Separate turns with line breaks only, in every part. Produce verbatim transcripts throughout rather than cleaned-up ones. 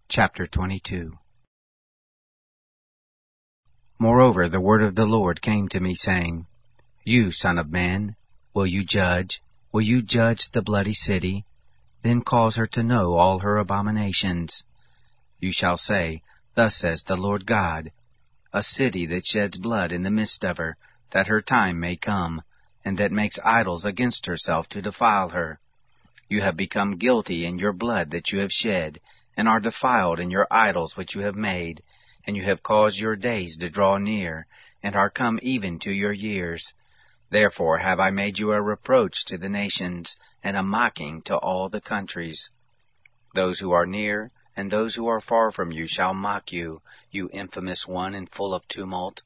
Chapter twenty-two. Moreover, the word of the Lord came to me, saying, You, son of man, will you judge? Will you judge the bloody city? Then cause her to know all her abominations. You shall say, Thus says the Lord God, a city that sheds blood in the midst of her, that her time may come, and that makes idols against herself to defile her. You have become guilty in your blood that you have shed, and are defiled in your idols which you have made, and you have caused your days to draw near, and are come even to your years. Therefore have I made you a reproach to the nations, and a mocking to all the countries. Those who are near, and those who are far from you shall mock you, you infamous one and full of tumult.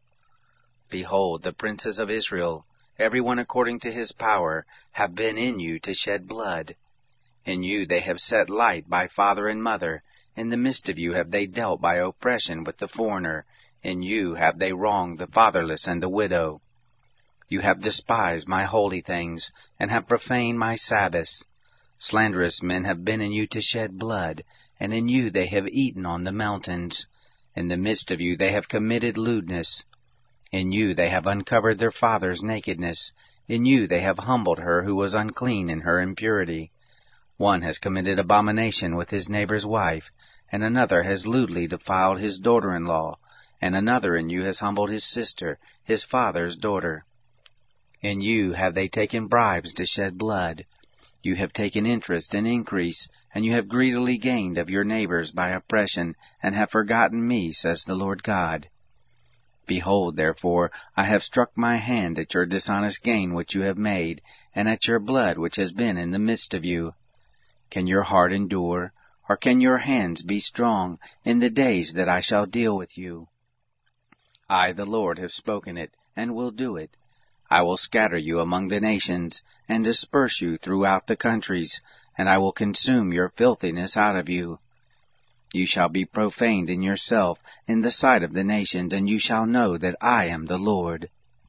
Behold, the princes of Israel, every one according to his power, have been in you to shed blood. In you they have set light by father and mother. In the midst of you have they dealt by oppression with the foreigner. In you have they wronged the fatherless and the widow. You have despised my holy things, and have profaned my Sabbaths. Slanderous men have been in you to shed blood, and in you they have eaten on the mountains. In the midst of you they have committed lewdness. In you they have uncovered their father's nakedness. In you they have humbled her who was unclean in her impurity. One has committed abomination with his neighbor's wife, and another has lewdly defiled his daughter-in-law, and another in you has humbled his sister, his father's daughter. In you have they taken bribes to shed blood. You have taken interest in increase, and you have greedily gained of your neighbors by oppression, and have forgotten me, says the Lord God. Behold, therefore, I have struck my hand at your dishonest gain which you have made, and at your blood which has been in the midst of you. Can your heart endure, or can your hands be strong in the days that I shall deal with you? I, the Lord, have spoken it, and will do it. I will scatter you among the nations, and disperse you throughout the countries, and I will consume your filthiness out of you. You shall be profaned in yourself in the sight of the nations, and you shall know that I am the Lord.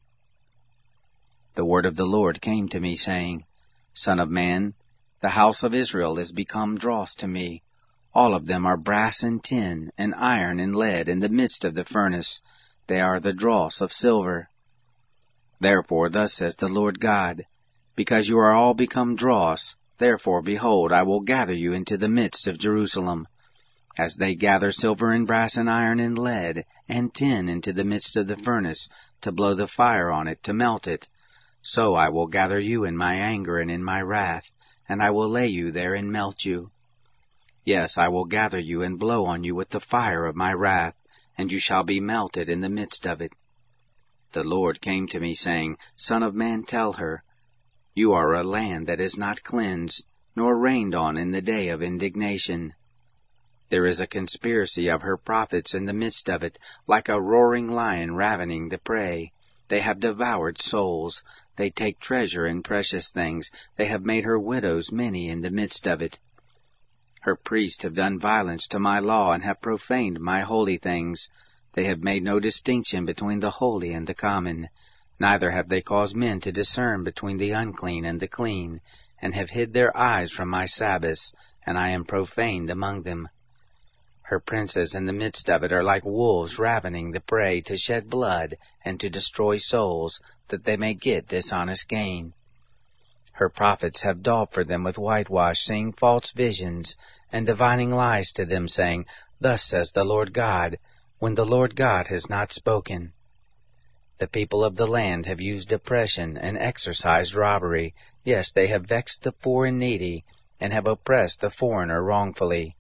The word of the Lord came to me, saying, Son of man, the house of Israel is become dross to me. All of them are brass and tin, and iron and lead in the midst of the furnace. They are the dross of silver. Therefore thus says the Lord God, Because you are all become dross, therefore, behold, I will gather you into the midst of Jerusalem. As they gather silver and brass and iron and lead and tin into the midst of the furnace, to blow the fire on it, to melt it, so I will gather you in my anger and in my wrath, and I will lay you there and melt you. Yes, I will gather you and blow on you with the fire of my wrath, and you shall be melted in the midst of it. The Lord came to me, saying, Son of man, tell her, You are a land that is not cleansed, nor rained on in the day of indignation. There is a conspiracy of her prophets in the midst of it, like a roaring lion ravening the prey. They have devoured souls. They take treasure in precious things. They have made her widows many in the midst of it. Her priests have done violence to my law, and have profaned my holy things. They have made no distinction between the holy and the common. Neither have they caused men to discern between the unclean and the clean, and have hid their eyes from my Sabbaths, and I am profaned among them. Her princes in the midst of it are like wolves ravening the prey, to shed blood and to destroy souls, that they may get dishonest gain. Her prophets have daubed for them with whitewash, seeing false visions, and divining lies to them, saying, Thus says the Lord God, when the Lord God has not spoken. The people of the land have used oppression and exercised robbery. Yes, they have vexed the poor and needy, and have oppressed the foreigner wrongfully.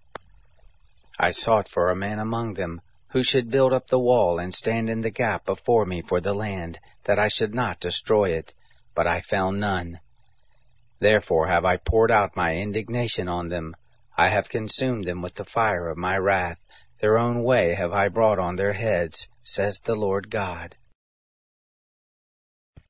I sought for a man among them, who should build up the wall and stand in the gap before me for the land, that I should not destroy it, but I found none. Therefore have I poured out my indignation on them. I have consumed them with the fire of my wrath. Their own way have I brought on their heads, says the Lord God.